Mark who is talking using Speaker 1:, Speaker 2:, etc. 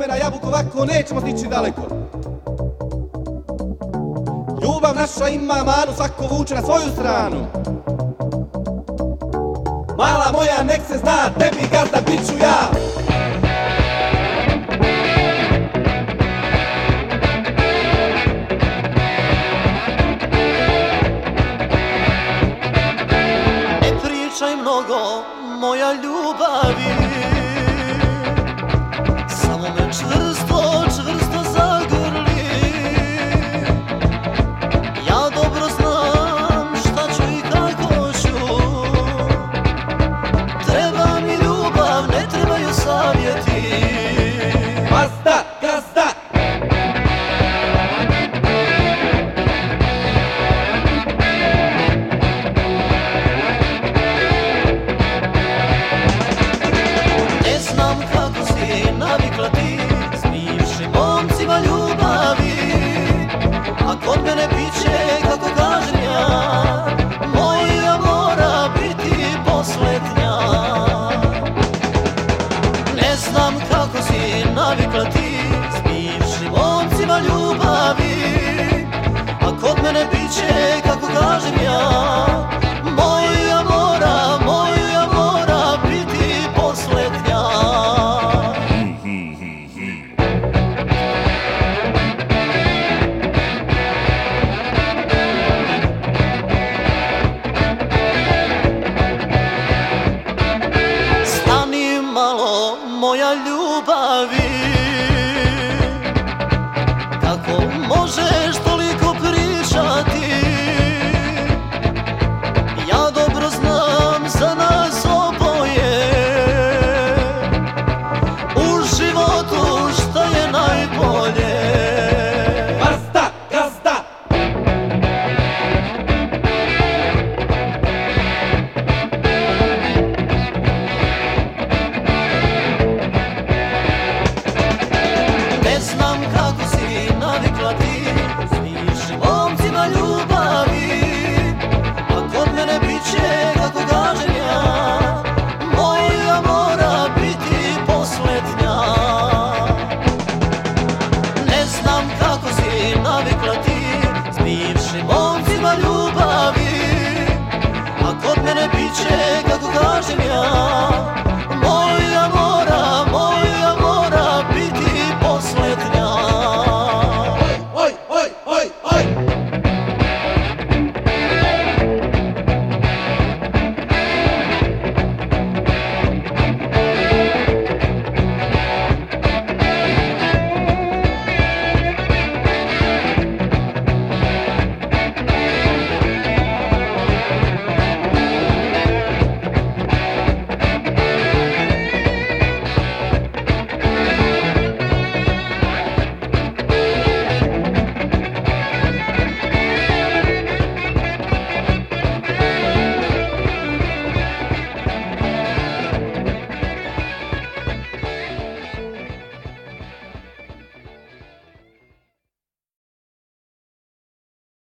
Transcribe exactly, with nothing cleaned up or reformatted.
Speaker 1: rumena jabuka, ovako nećemo stići daleko. Ljubav naša ima manu, svako vuče na svoju stranu. Mala moja, nek se zna, tebi gazda bit ću ja.
Speaker 2: Ne pričaj mnogo, moja ljubavi, samo me čvrsto, čvrsto zagrli. Ja dobro znam šta ću i kako ću. Treba mi ljubav, ne trebaju savjeti.
Speaker 1: Basta, gazda!
Speaker 2: Ne znam kako si navikla ti s bivšim momcima ljubavi, a kod mene biće kako kažem ja, moja mora biti posljednja. Ne znam kako si navikla ti s bivšim momcima ljubavi, a kod mene biće kako kažem ja, moja mora, moja mora biti posljednja. Stani malo, moja ljubavi, kako možeš toliko pričati? Ja dobro znam za nas oboje, u životu šta je najbolje.
Speaker 1: Basta, gazda!
Speaker 2: Ne znam kako si navikla ti s bivšim momcima ljubavi, a kod mene biće kako kažem ja, moja mora biti posljednja. Ne znam kako si navikla ti s bivšim momcima ljubavi, a kod mene biće kako kažem ja,